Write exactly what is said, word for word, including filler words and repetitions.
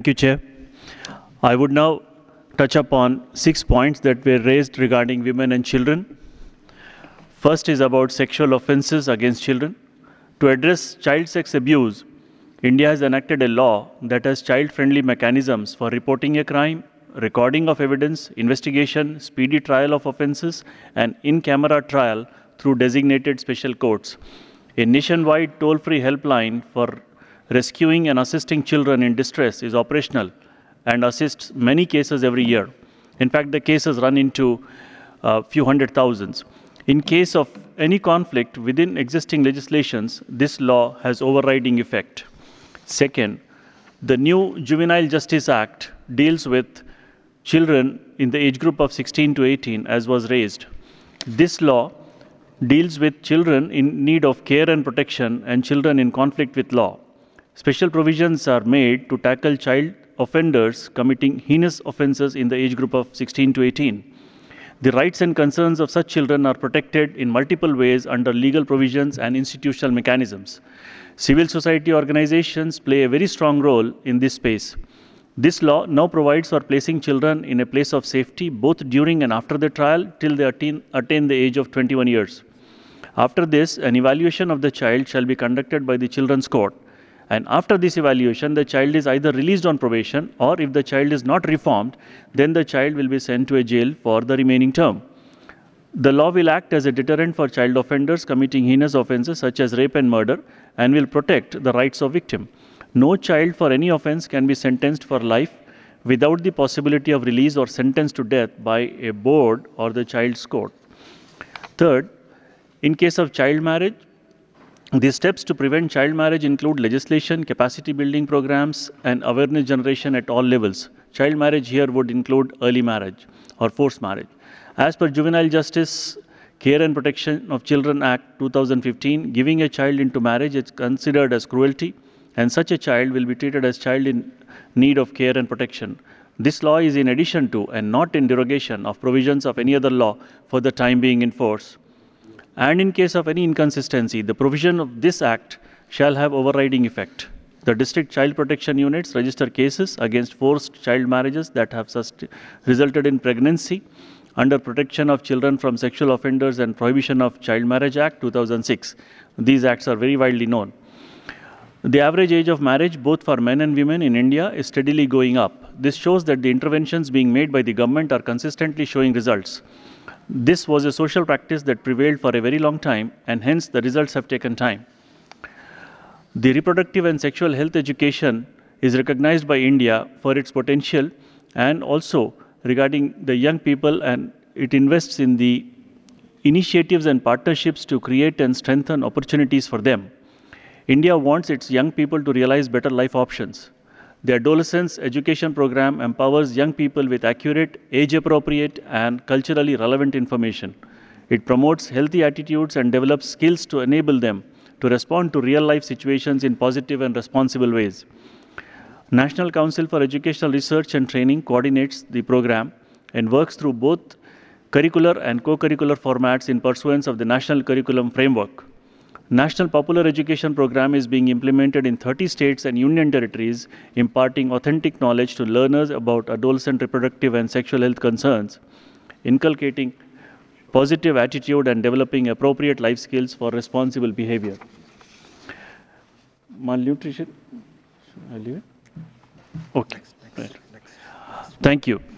you, Chair. I would now touch upon six points that were raised regarding women and children. First is about sexual offences against children. To address child sex abuse, India has enacted a law that has child-friendly mechanisms for reporting a crime, recording of evidence, investigation, speedy trial of offences, and in-camera trial through designated special courts. A nationwide toll-free helpline for rescuing and assisting children in distress is operational and assists many cases every year. In fact, the cases run into a few hundred thousands. In case of any conflict within existing legislations, this law has overriding effect. Second, the new Juvenile Justice Act deals with children in the age group of sixteen to eighteen, as was raised. This law deals with children in need of care and protection and children in conflict with law. Special provisions are made to tackle child offenders committing heinous offences in the age group of sixteen to eighteen. The rights and concerns of such children are protected in multiple ways under legal provisions and institutional mechanisms. Civil society organizations play a very strong role in this space. This law now provides for placing children in a place of safety both during and after the trial till they attain, attain the age of twenty-one years. After this, an evaluation of the child shall be conducted by the Children's Court. And after this evaluation, the child is either released on probation, or if the child is not reformed, then the child will be sent to a jail for the remaining term. The law will act as a deterrent for child offenders committing heinous offences such as rape and murder, and will protect the rights of victim. No child for any offence can be sentenced for life without the possibility of release or sentenced to death by a board or the child's court. Third, in case of child marriage, the steps to prevent child marriage include legislation, capacity building programs, and awareness generation at all levels. Child marriage here would include early marriage or forced marriage. As per Juvenile Justice Care and Protection of Children Act two thousand fifteen, giving a child into marriage is considered as cruelty, and such a child will be treated as child in need of care and protection. This law is in addition to and not in derogation of provisions of any other law for the time being in force. And in case of any inconsistency, the provision of this Act shall have overriding effect. The district child protection units register cases against forced child marriages that have resulted in pregnancy under Protection of Children from Sexual Offenders and Prohibition of Child Marriage Act two thousand six. These acts are very widely known. The average age of marriage, both for men and women in India, is steadily going up. This shows that the interventions being made by the government are consistently showing results. This was a social practice that prevailed for a very long time, and hence the results have taken time. The reproductive and sexual health education is recognized by India for its potential and also regarding the young people, and it invests in the initiatives and partnerships to create and strengthen opportunities for them. India wants its young people to realize better life options. The Adolescence Education Program empowers young people with accurate, age-appropriate, and culturally relevant information. It promotes healthy attitudes and develops skills to enable them to respond to real-life situations in positive and responsible ways. National Council for Educational Research and Training coordinates the program and works through both curricular and co-curricular formats in pursuance of the National Curriculum Framework. National Popular Education Program is being implemented in thirty states and union territories, imparting authentic knowledge to learners about adolescent reproductive and sexual health concerns, inculcating positive attitude and developing appropriate life skills for responsible behavior. Malnutrition? I'll leave it? Okay. Right. Thank you.